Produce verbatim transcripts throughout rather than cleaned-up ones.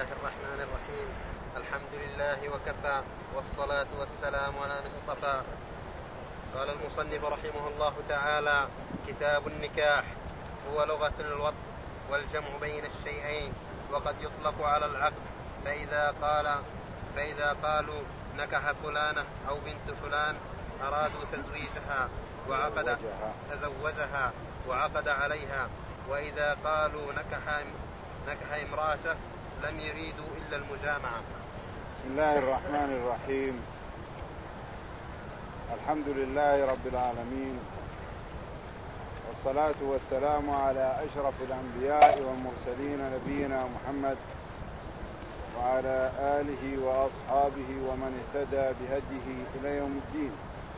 الرحمن الرحيم. الحمد لله وكفى، والصلاة والسلام على من اصطفى. قال المصنف رحمه الله تعالى: كتاب النكاح هو لغة الوطء والجمع بين الشيئين، وقد يطلق على العقد. فإذا قال فإذا قالوا نكح فلانة أو بنت فلان أرادوا تزويجها وعقد تزوجها وعقد عليها. وإذا قالوا نكح نكح امرأته لم يريدوا إلا المجامعة. بسم الله الرحمن الرحيم. الحمد لله رب العالمين، والصلاة والسلام على أشرف الأنبياء والمرسلين نبينا محمد وعلى آله وأصحابه ومن اهتدى بهديه إلى يوم الدين.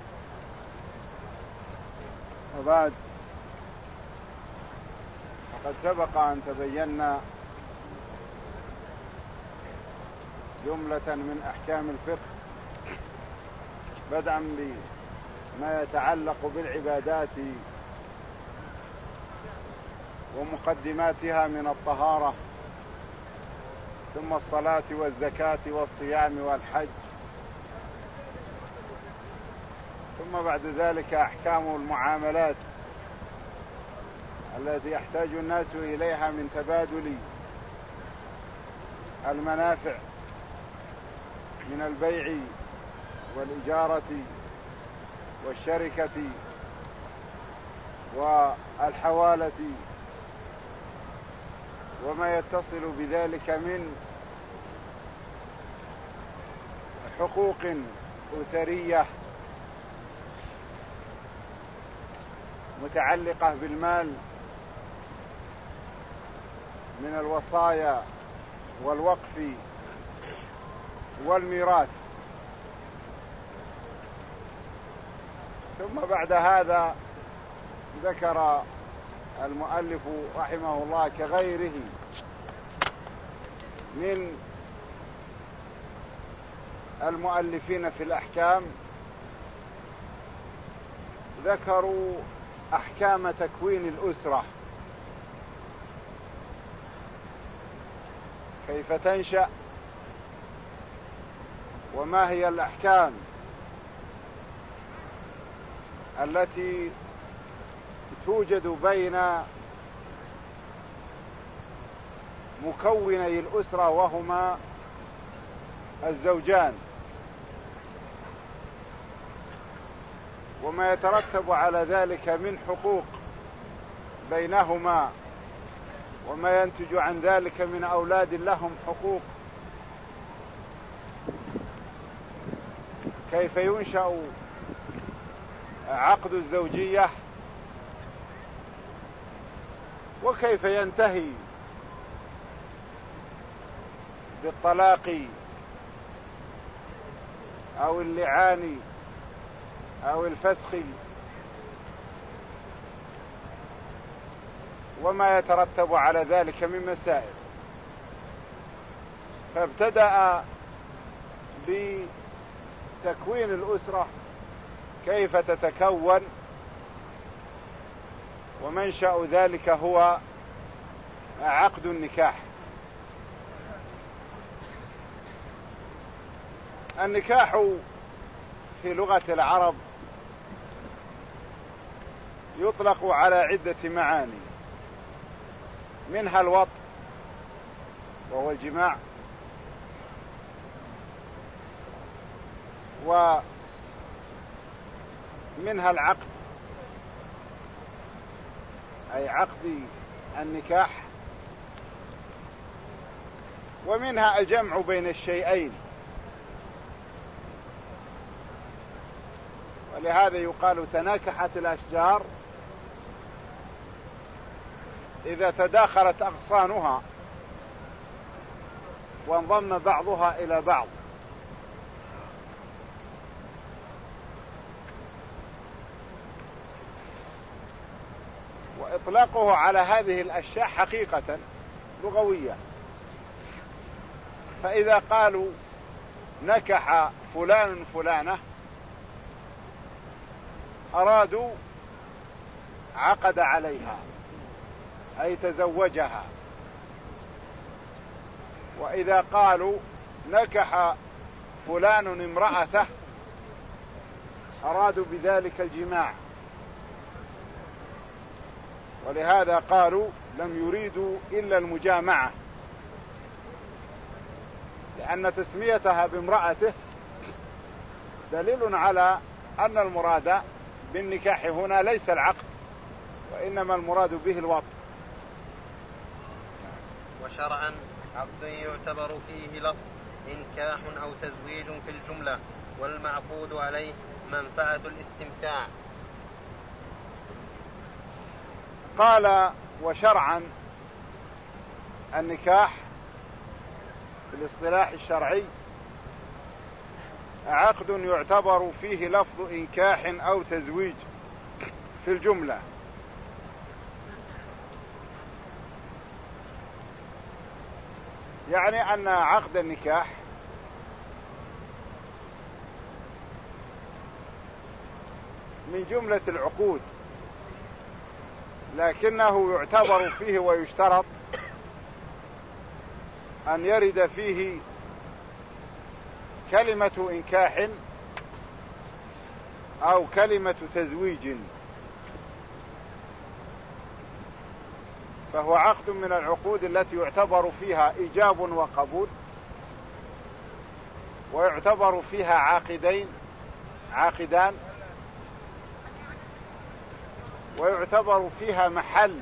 وبعد، فقد سبق أن تبينا جملة من أحكام الفقه، بدءا بما يتعلق بالعبادات ومقدماتها من الطهارة، ثم الصلاة والزكاة والصيام والحج، ثم بعد ذلك أحكام المعاملات التي يحتاج الناس إليها من تبادل المنافع من البيع والإجارة والشركة والحوالة وما يتصل بذلك من حقوق أسرية متعلقة بالمال من الوصايا والوقف والميراث. ثم بعد هذا ذكر المؤلف رحمه الله كغيره من المؤلفين في الأحكام، ذكروا أحكام تكوين الأسرة، كيف تنشأ، وما هي الأحكام التي توجد بين مكوني الأسرة وهما الزوجان، وما يترتب على ذلك من حقوق بينهما، وما ينتج عن ذلك من أولاد لهم حقوق، كيف ينشأ عقد الزوجية، وكيف ينتهي بالطلاق أو اللعان أو الفسخ، وما يترتب على ذلك من مسائل. فابتدأ بتكوين الأسرة، كيف تتكون، ومنشأ ذلك هو عقد النكاح. النكاح في لغة العرب يطلق على عدة معاني، منها الوطء وهو الجماع، ومنها العقد أي عقد النكاح، ومنها الجمع بين الشيئين، ولهذا يقال تناكحت الأشجار إذا تداخلت أغصانها وانضم بعضها إلى بعض. وإطلاقه على هذه الأشياء حقيقة لغوية. فإذا قالوا نكح فلان فلانة أرادوا عقد عليها أي تزوجها، وإذا قالوا نكح فلان امرأته أرادوا بذلك الجماع، ولهذا قالوا لم يريدوا إلا المجامعة، لأن تسميتها بامرأته دليل على أن المراد بالنكاح هنا ليس العقد، وإنما المراد به الوطء. وشرعا عقد يعتبر فيه لفظ إنكاح أو تزويج في الجملة، والمعقود عليه منفعة الاستمتاع. قال وشرعا النكاح في الاصطلاح الشرعي عقد يعتبر فيه لفظ إنكاح أو تزويج في الجملة، يعني أن عقد النكاح من جملة العقود، لكنه يعتبر فيه ويشترط أن يرد فيه كلمة إنكاح أو كلمة تزويج، فهو عقد من العقود التي يعتبر فيها إيجاب وقبول، ويعتبر فيها عاقدين عاقدان، ويعتبر فيها محل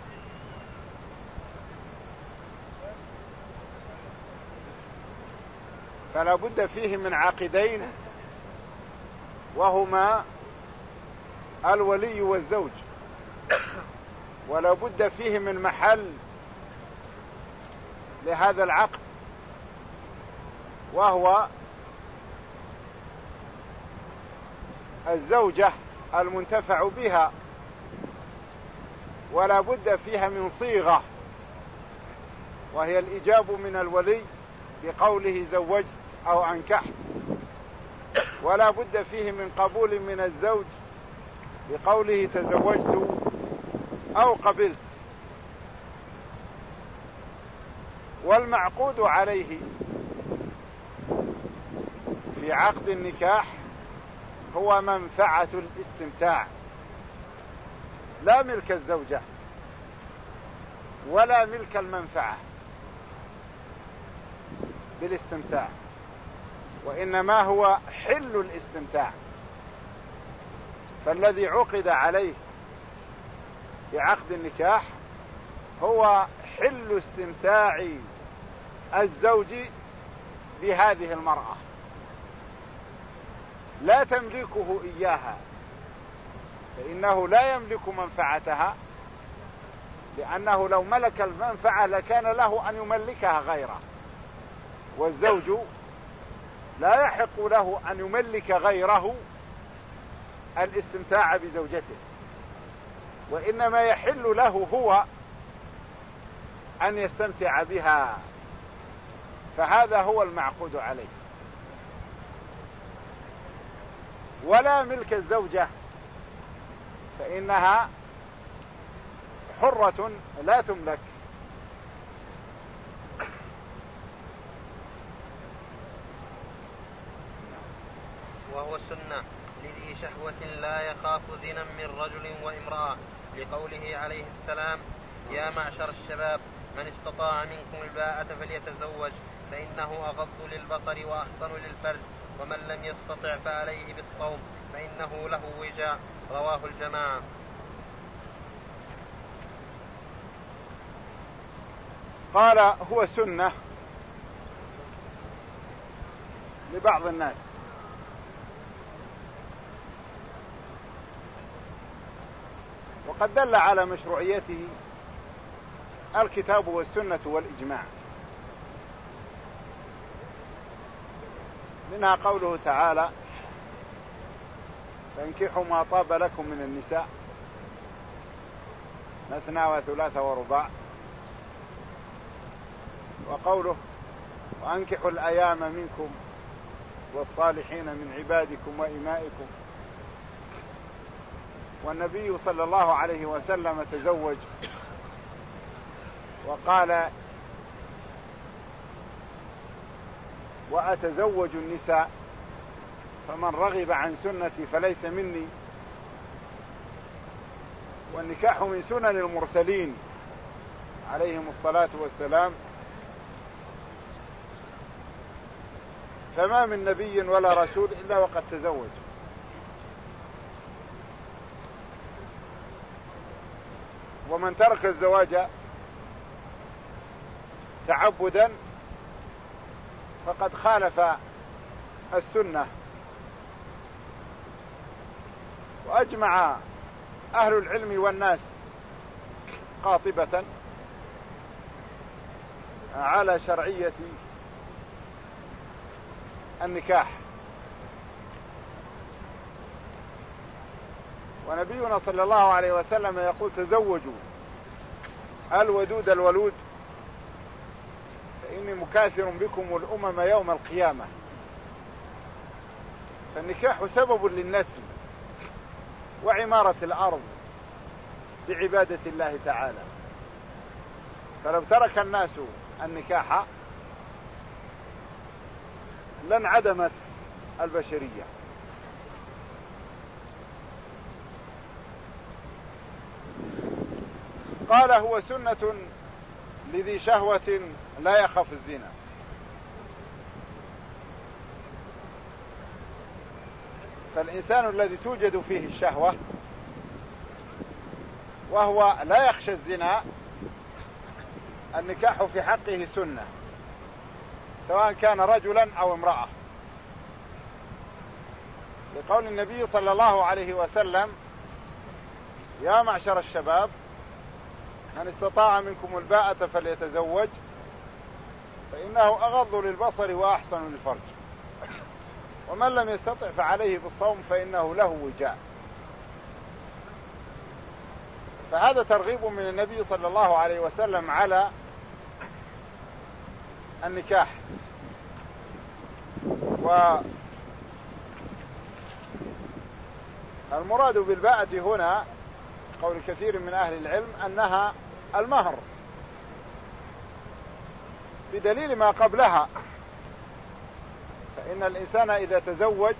فلا بد فيه من عاقدين وهما الولي والزوج، ولا بد فيه من محل لهذا العقد وهو الزوجة المنتفع بها، ولا بد فيها من صيغة وهي الإجاب من الولي بقوله زوجت أو أنكحت، ولا بد فيه من قبول من الزوج بقوله تزوجت أو قبلت. والمعقود عليه في عقد النكاح هو منفعة الاستمتاع، لا ملك الزوجة ولا ملك المنفعة بالاستمتاع، وإنما هو حل الاستمتاع. فالذي عقد عليه بعقد النكاح هو حل استمتاع الزوج بهذه المرأة، لا تملكه إياها، فإنه لا يملك منفعتها، لأنه لو ملك المنفعة لكان له أن يملكها غيره، والزوج لا يحق له أن يملك غيره الاستمتاع بزوجته، وإنما يحل له هو أن يستمتع بها، فهذا هو المعقود عليه. ولا ملك الزوجة، فإنها حرة لا تملك. وهو السنة لذي شهوة لا يخاف زنا من رجل وامرأة، لقوله عليه السلام: يا معشر الشباب من استطاع منكم الباءة فليتزوج فإنه أغض للبصر وأحصن للفرج، ومن لم يستطع فعليه بالصوم فإنه له وجاء. رواه الجماعة. قال هو سنة لبعض الناس، وقد دل على مشروعيته الكتاب والسنة والإجماع. منها قوله تعالى: فانكحوا ما طاب لكم من النساء مثنى وثلاث ورباع، وقوله: وأنكحوا الأيام منكم والصالحين من عبادكم وإمائكم. والنبي صلى الله عليه وسلم تزوج وقال: وأتزوج النساء، فمن رغب عن سنتي فليس مني. والنكاح من سنن المرسلين عليهم الصلاة والسلام، فما من نبي ولا رسول إلا وقد تزوج. ومن ترك الزواج تعبدا فقد خالف السنة. وأجمع أهل العلم والناس قاطبة على شرعية النكاح. ونبينا صلى الله عليه وسلم يقول: تزوجوا الودود الولود فإني مكاثر بكم الأمم يوم القيامة. فالنكاح سبب للنسل وعمارة الأرض بعبادة الله تعالى. فلو ترك الناس النكاح لانعدمت البشرية. قال: هو سنة لذي شهوة لا يخاف الزنا. فالإنسان الذي توجد فيه الشهوة وهو لا يخشى الزنا، النكاح في حقه سنة، سواء كان رجلا أو امرأة، لقول النبي صلى الله عليه وسلم: يا معشر الشباب من استطاع منكم الباءة فليتزوج فإنه أغض للبصر وأحسن للفرج، ومن لم يستطع فعليه بالصوم فإنه له وجاء. فهذا ترغيب من النبي صلى الله عليه وسلم على النكاح. والمراد بالباءة هنا قول كثير من أهل العلم أنها المهر، بدليل ما قبلها. فإن الإنسان إذا تزوج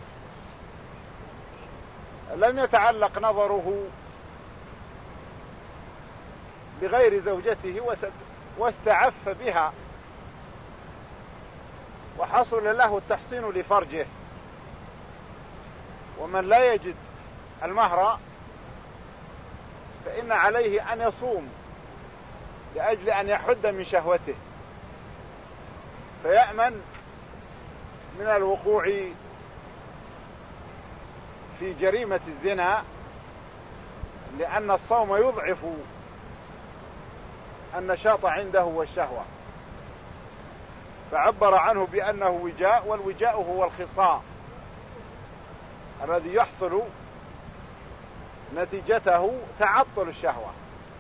لم يتعلق نظره بغير زوجته واستعف بها، وحصل له التحصين لفرجه. ومن لا يجد المهر فإن عليه أن يصوم لأجل أن يحد من شهوته، فيأمن من الوقوع في جريمة الزنا، لأن الصوم يضعف النشاط عنده والشهوة. فعبر عنه بأنه وجاء، والوجاء هو الخصاء الذي يحصل نتيجته تعطل الشهوة.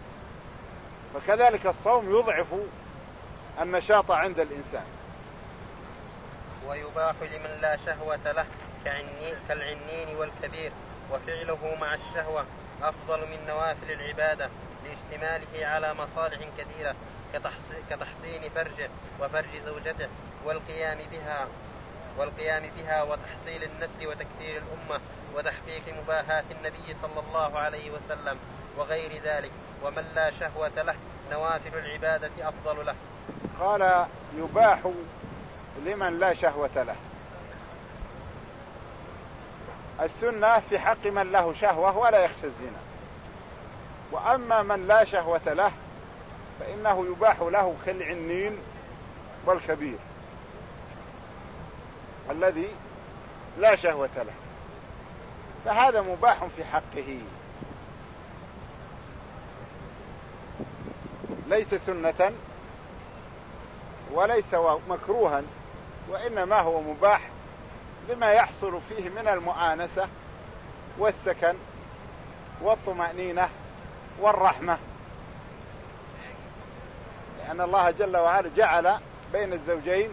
فكذلك الصوم يضعف النشاط عند الإنسان. ويباح لمن لا شهوة له كالعنين والكبير، وفعله مع الشهوة أفضل من نوافل العبادة لاشتماله على مصالح كثيرة كتحصين فرجه وفرج زوجته والقيام بها والقيام بها وتحصيل النسل وتكثير الأمة وتحقيق مباهاة النبي صلى الله عليه وسلم وغير ذلك. ومن لا شهوة له نوافل العبادة أفضل له. قال: يباح لمن لا شهوة له. السنة في حق من له شهوة ولا يخشى الزنا. وأما من لا شهوة له فإنه يباح له كالعنين والكبير الذي لا شهوة له، فهذا مباح في حقه، ليس سنة وليس مكروها، وإنما هو مباح لما يحصل فيه من المؤانسة والسكن والطمأنينة والرحمة، لأن الله جل وعلا جعل بين الزوجين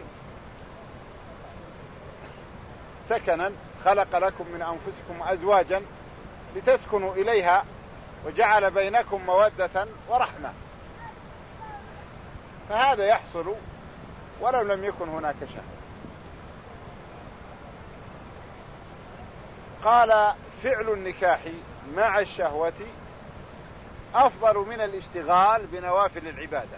سكنا، خلق لكم من أنفسكم أزواجا لتسكنوا إليها وجعل بينكم مودة ورحمة، فهذا يحصل ولو لم يكن هناك شهوة. قال فعل النكاح مع الشهوة أفضل من الاشتغال بنوافل العبادة،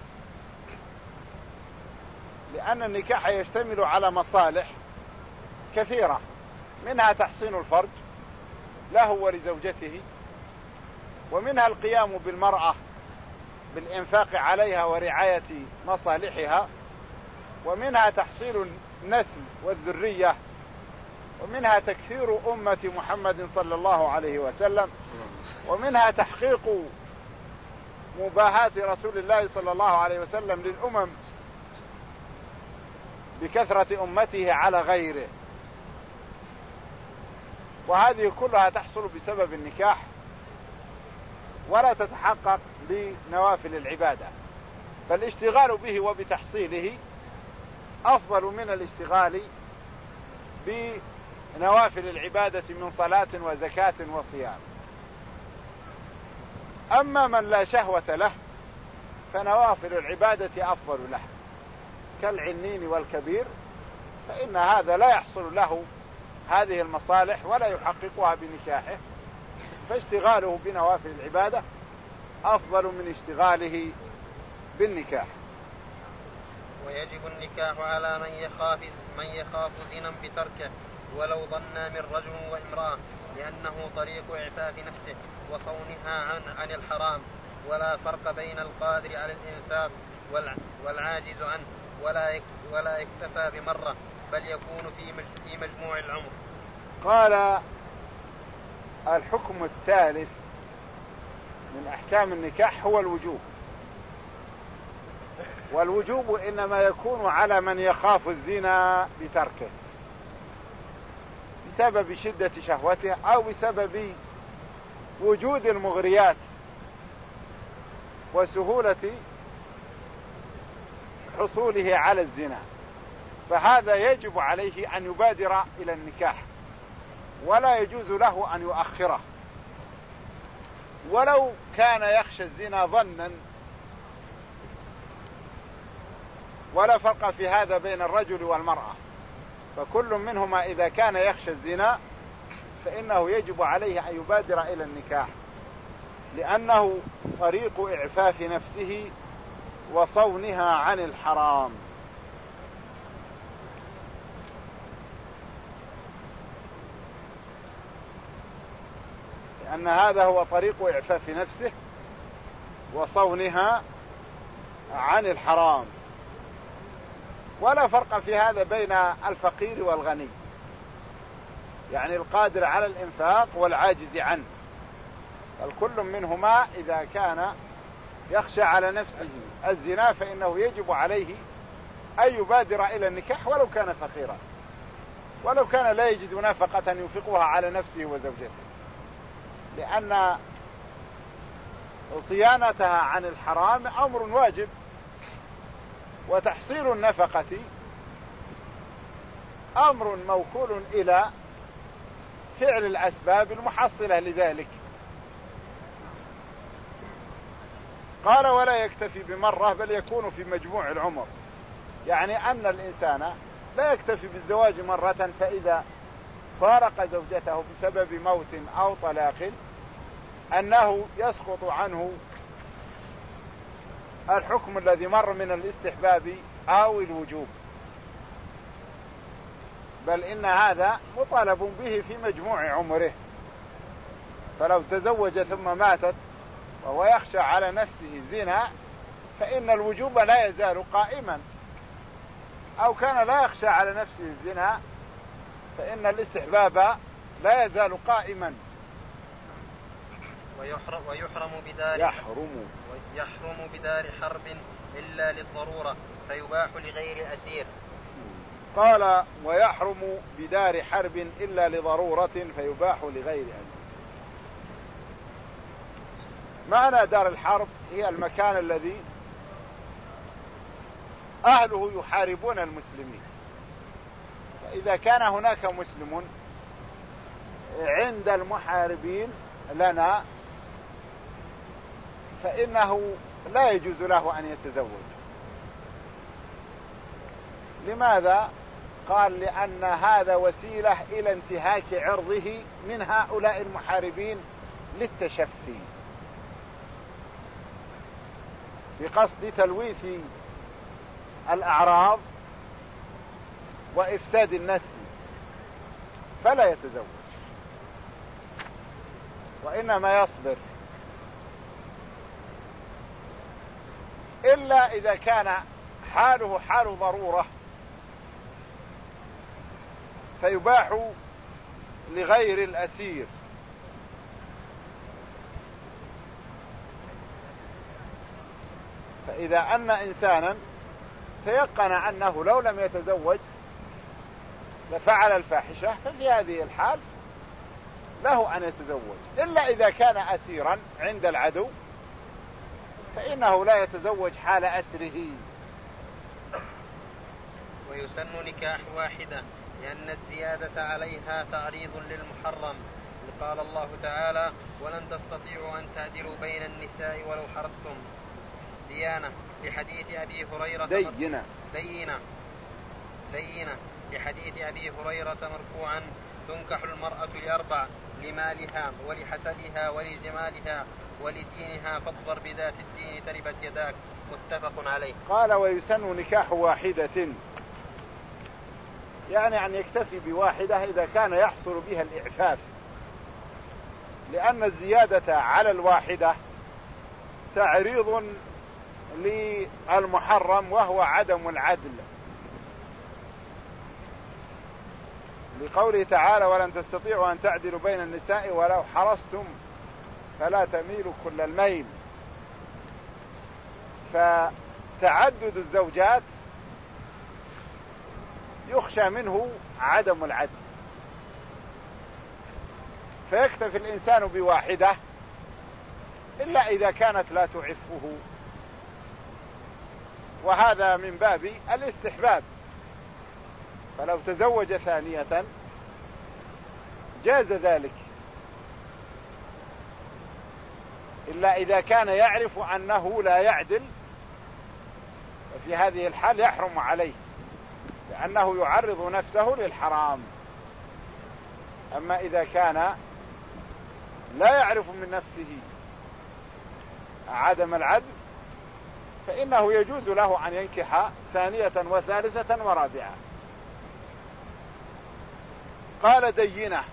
لأن النكاح يشتمل على مصالح كثيرة، منها تحصين الفرج له ولزوجته، ومنها القيام بالمرأة بالإنفاق عليها ورعاية مصالحها، ومنها تحصيل النسل والذرية، ومنها تكثير أمة محمد صلى الله عليه وسلم، ومنها تحقيق مباهاة رسول الله صلى الله عليه وسلم للأمم بكثرة أمته على غيره. وهذه كلها تحصل بسبب النكاح ولا تتحقق بنوافل العبادة، فالاشتغال به وبتحصيله أفضل من الاشتغال بنوافل العبادة من صلاة وزكاة وصيام. أما من لا شهوة له فنوافل العبادة أفضل له، كالعنين والكبير، فإن هذا لا يحصل له هذه المصالح ولا يحققها بنكاحه، فاشتغاله بنوافل العبادة أفضل من اشتغاله بالنكاح. ويجب النكاح على من يخاف من يخاف زنا بتركه ولو ظن من رجل وامرأة، لأنه طريق إعفاف نفسه وصونها عن, عن الحرام، ولا فرق بين القادر على الإنفاق والعاجز عنه، ولا ولا يكتفى بمرة، بل يكون في مجموع العمر. قال الحكم الثالث من أحكام النكاح هو الوجوب، والوجوب إنما يكون على من يخاف الزنا بتركه بسبب شدة شهوته أو بسبب وجود المغريات وسهولة حصوله على الزنا، فهذا يجب عليه أن يبادر إلى النكاح، ولا يجوز له أن يؤخره، ولو كان يخشى الزنا ظنا. ولا فرق في هذا بين الرجل والمرأة، فكل منهما إذا كان يخشى الزنا فإنه يجب عليه أن يبادر إلى النكاح، لأنه طريق إعفاف نفسه وصونها عن الحرام. لأن هذا هو طريق إعفاف نفسه وصونها عن الحرام. ولا فرق في هذا بين الفقير والغني، يعني القادر على الإنفاق والعاجز عنه، الكل منهما إذا كان يخشى على نفسه الزنا فإنه يجب عليه أن يبادر إلى النكاح ولو كان فقيرا، ولو كان لا يجد نفقة ينفقها على نفسه وزوجته، لأن صيانتها عن الحرام أمر واجب، وتحصيل النفقة أمر موكول إلى فعل الأسباب المحصلة لذلك. قال ولا يكتفي بمرة بل يكون في مجموع العمر، يعني أن الإنسان لا يكتفي بالزواج مرة فإذا فارق زوجته بسبب موت أو طلاق أنه يسقط عنه الحكم الذي مر من الاستحباب أو الوجوب، بل إن هذا مطالب به في مجموع عمره. فلو تزوج ثم ماتت وهو يخشى على نفسه الزنا فإن الوجوب لا يزال قائما، أو كان لا يخشى على نفسه الزنا فإن الاستحباب لا يزال قائما. ويحرم, ويحرم بدار يحرم يحرم بدار حرب إلا للضرورة فيباح لغير أسير. قال ويحرم بدار حرب إلا لضرورة فيباح لغير أسير. معنى دار الحرب هي المكان الذي أهله يحاربون المسلمين، فإذا كان هناك مسلم عند المحاربين لنا فإنه لا يجوز له أن يتزوج. لماذا؟ قال لأن هذا وسيلة إلى انتهاك عرضه من هؤلاء المحاربين للتشفي بقصد تلويث الأعراض وإفساد النسل، فلا يتزوج، وإنما يصبر، إلا إذا كان حاله حال ضرورة فيباح لغير الأسير. فإذا أن إنسانا تيقن أنه لو لم يتزوج لفعل الفاحشة، ففي هذه الحال له أن يتزوج، إلا إذا كان أسيرا عند العدو فإنه لا يتزوج حال أسره. ويسن نكاح واحدة لأن الزيادة عليها تعريض للمحرم، قال الله تعالى: ولن تستطيعوا أن تعدلوا بين النساء ولو حرصتم. ديانة لحديث أبي هريرة دينة دينة دينة لحديث أبي هريرة مرفوعا: تنكح المرأة لأربع: لمالها ولحسبها ولجمالها ولدينها فاظفر بذات الدين تربت يداك، متفق عليه. قال: ويسن نكاح واحدة، يعني أن يكتفي بواحدة إذا كان يحصل بها الإعفاف، لأن الزيادة على الواحدة تعريض للمحرم وهو عدم العدل، لقوله تعالى: ولن تستطيعوا أن تعدلوا بين النساء ولو حرصتم فلا تميلوا كل الميل. فتعدد الزوجات يخشى منه عدم العدل، فيكتفي الإنسان بواحدة إلا إذا كانت لا تعفه، وهذا من باب الاستحباب. فلو تزوج ثانية جاز ذلك، إلا إذا كان يعرف أنه لا يعدل، وفي هذه الحال يحرم عليه، لأنه يعرض نفسه للحرام. أما إذا كان لا يعرف من نفسه عدم العدل فإنه يجوز له أن ينكح ثانية وثالثة ورابعة. قال: دينة،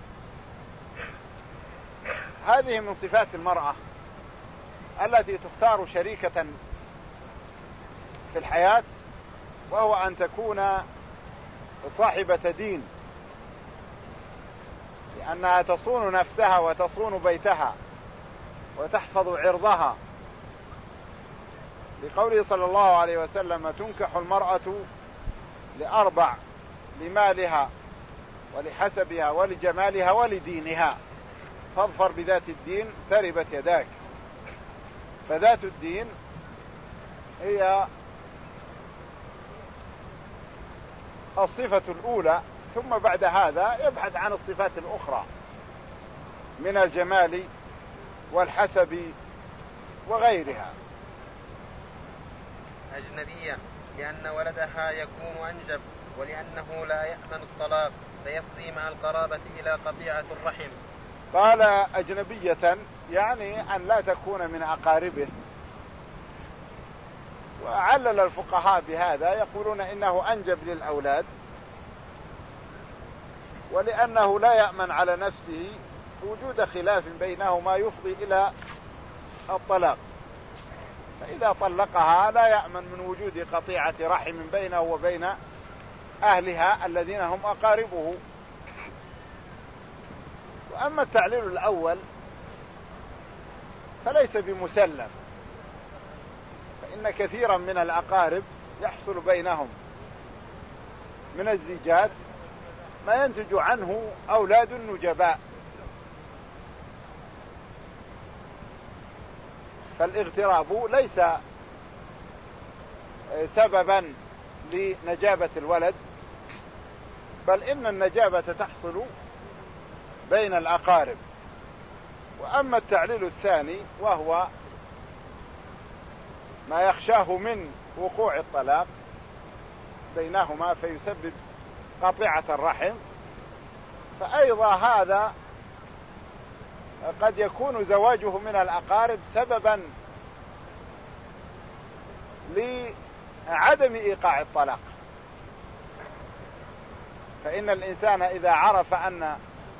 هذه من صفات المرأة التي تختار شريكة في الحياة، وهو أن تكون صاحبة دين، لأنها تصون نفسها وتصون بيتها وتحفظ عرضها، لقوله صلى الله عليه وسلم: تنكح المرأة لأربع: لمالها ولحسبها ولجمالها ولدينها فاظفر بذات الدين تربت يداك. فذات الدين هي الصفة الأولى، ثم بعد هذا يبحث عن الصفات الأخرى من الجمال والحسب وغيرها. أجنبية لأن ولدها يكون أنجب، ولأنه لا يأمن الطلاق فيفضي مع القرابة إلى قطيعة الرحم. قال: أجنبية يعني أن لا تكون من أقاربه. وعلل الفقهاء بهذا، يقولون إنه أنجب للأولاد، ولأنه لا يأمن على نفسه وجود خلاف بينهما يفضي إلى الطلاق، فإذا طلقها لا يأمن من وجود قطيعة رحم بينه وبين أهلها الذين هم أقاربه. وأما التعليل الأول فليس بمسلم، فإن كثيرا من الأقارب يحصل بينهم من الزيجات ما ينتج عنه أولاد النجباء، فالاغتراب ليس سببا لنجابة الولد، بل إن النجابة تحصل بين الأقارب. وأما التعليل الثاني وهو ما يخشاه من وقوع الطلاق بينهما فيسبب قطيعة الرحم، فأيضا هذا قد يكون زواجه من الأقارب سببا لعدم إيقاع الطلاق. فإن الإنسان إذا عرف أن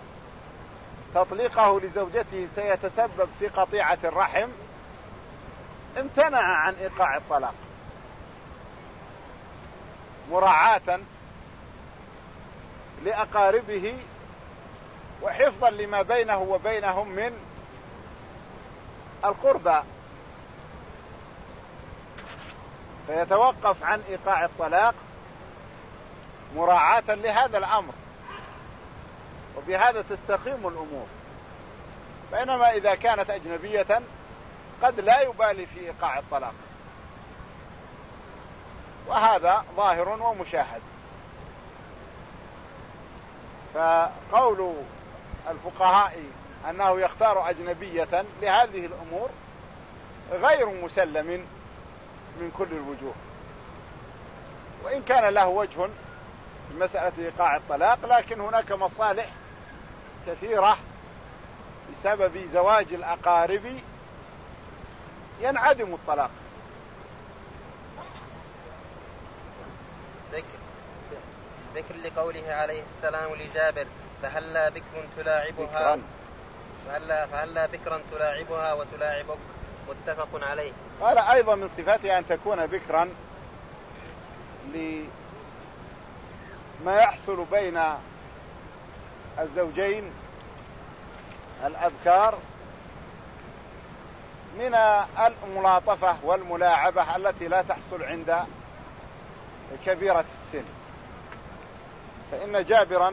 تطليقه لزوجته سيتسبب في قطيعة الرحم امتنع عن إيقاع الطلاق مراعاة لأقاربه وحفظا لما بينه وبينهم من القربى، فيتوقف عن إيقاع الطلاق مراعاة لهذا الأمر، وبهذا تستقيم الأمور. بينما إذا كانت أجنبية قد لا يبالي في إيقاع الطلاق، وهذا ظاهر ومشاهد. فقول الفقهاء أنه يختار أجنبية لهذه الأمور غير مسلم من كل الوجوه، وإن كان له وجه في مسألة إيقاع الطلاق، لكن هناك مصالح كثيرة بسبب زواج الأقارب ينعدم الطلاق. ذكر ذكر لقوله عليه السلام لجابر: فهلا بكر تلاعبها فهلا فهلا بكرا تلاعبها وتلاعبك، متفق عليه. قال أيضا من صفاتها أن تكون بكرا لما يحصل بين الزوجين الأذكار من الملاطفة والملاعبة التي لا تحصل عند كبيرة السن. فإن جابرا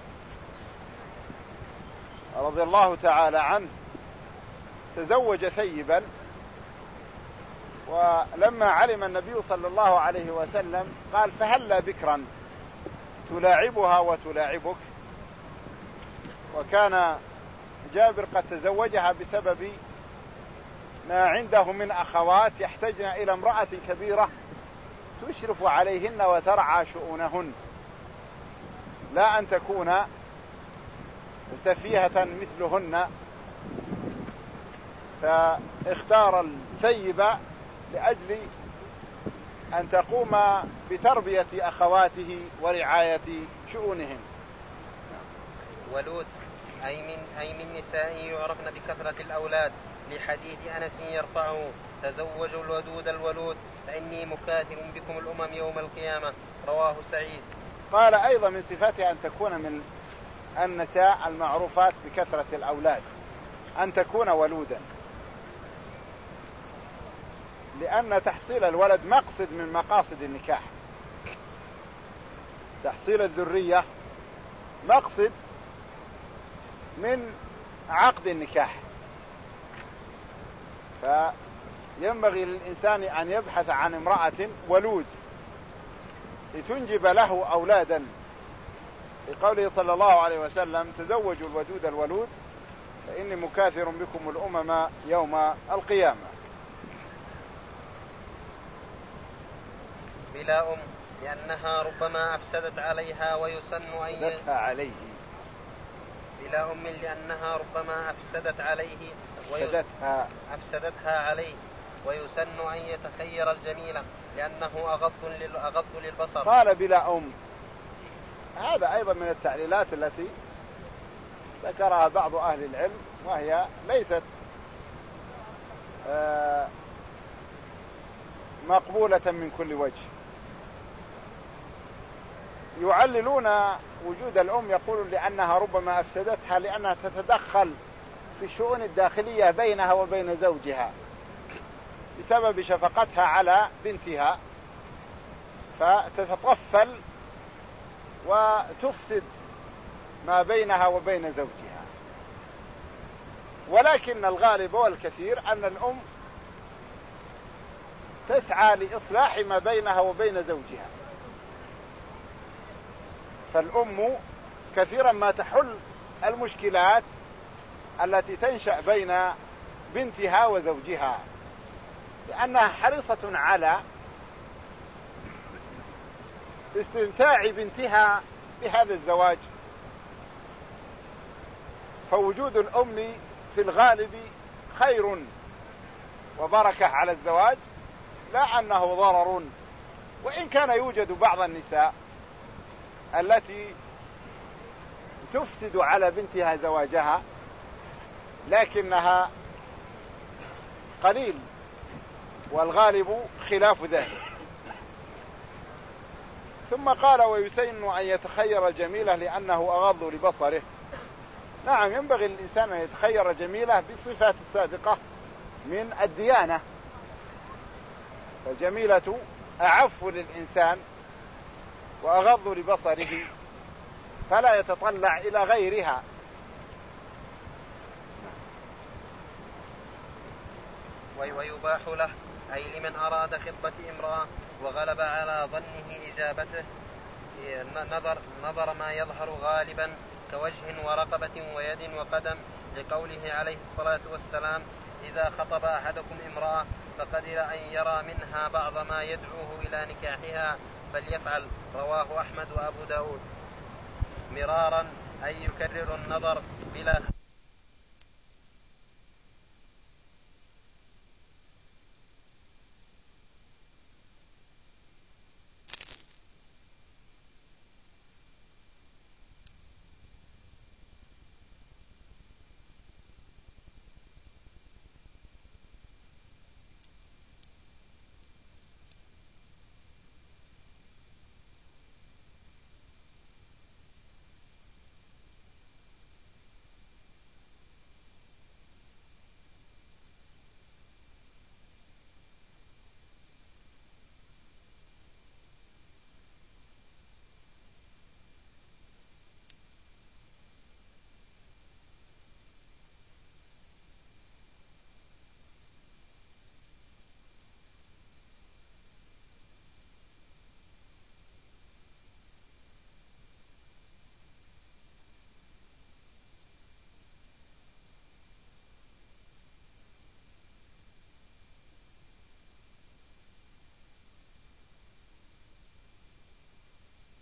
رضي الله تعالى عنه تزوج ثيبا، ولما علم النبي صلى الله عليه وسلم قال: فهلا بكرا تلاعبها وتلاعبك. وكان جابر قد تزوجها بسبب ما عنده من أخوات يحتاجن إلى امرأة كبيرة تشرف عليهن وترعى شؤونهن، لا أن تكون سفيهة مثلهن. فاختار الثيبة لأجل أن تقوم بتربية أخواته ورعاية شؤونهن. ولود أي من, أي من نساء يعرفن بكثرة الأولاد، لحديث أنس يرفعه: تزوجوا الودود الولود فإني مكاثر بكم الأمم يوم القيامة، رواه سعيد. قال أيضا من صفاتها أن تكون من النساء المعروفات بكثرة الأولاد أن تكون ولودا، لأن تحصيل الولد مقصد من مقاصد النكاح. تحصيل الذرية مقصد من عقد النكاح، فينبغي للإنسان أن يبحث عن امرأة ولود لتنجب له أولادا، لقوله صلى الله عليه وسلم: تزوجوا الودود الولود فإني مكاثر بكم الأمم يوم القيامة. بلا أم لأنها ربما أفسدت عليها ويسن أن أفسدتها عليه بلا أم لأنها ربما أفسدت عليه أفسدتها أفسدتها عليه ويسن أن يتخير الجميلة لأنه أغض أغض للبصر. قال بلا أم، هذا أيضا من التعليلات التي ذكرها بعض أهل العلم، وهي ليست مقبولة من كل وجه. يعللون وجود الأم، يقولون لأنها ربما أفسدتها لأنها تتدخل في الشؤون الداخلية بينها وبين زوجها بسبب شفقتها على بنتها، فتتطفل وتفسد ما بينها وبين زوجها. ولكن الغالب والكثير أن الأم تسعى لإصلاح ما بينها وبين زوجها، فالأم كثيرا ما تحل المشكلات التي تنشأ بين بنتها وزوجها، لأنها حريصة على استمتاع بنتها بهذا الزواج. فوجود الأم في الغالب خير وبركة على الزواج، لا أنه ضرر، وإن كان يوجد بعض النساء التي تفسد على بنتها زواجها، لكنها قليل، والغالب خلاف ذلك. ثم قال: ويسن أن يتخير جميلة لأنه أغض لبصره. نعم، ينبغي للإنسان أن يتخير جميلة بالصفات السابقة من الديانة، فجميلة أعف للإنسان وأغض لبصره، فلا يتطلع إلى غيرها. ويباح له، أي لمن أراد خطبة امرأة وغلب على ظنه إجابته نظر, نظر ما يظهر غالبا كوجه ورقبة ويد وقدم، لقوله عليه الصلاة والسلام: إذا خطب أحدكم امرأة فقدر أن يرى منها بعض ما يدعوه إلى نكاحها فليفعل. رواه أحمد وأبو داود. مرارا، أي يكرر النظر بلا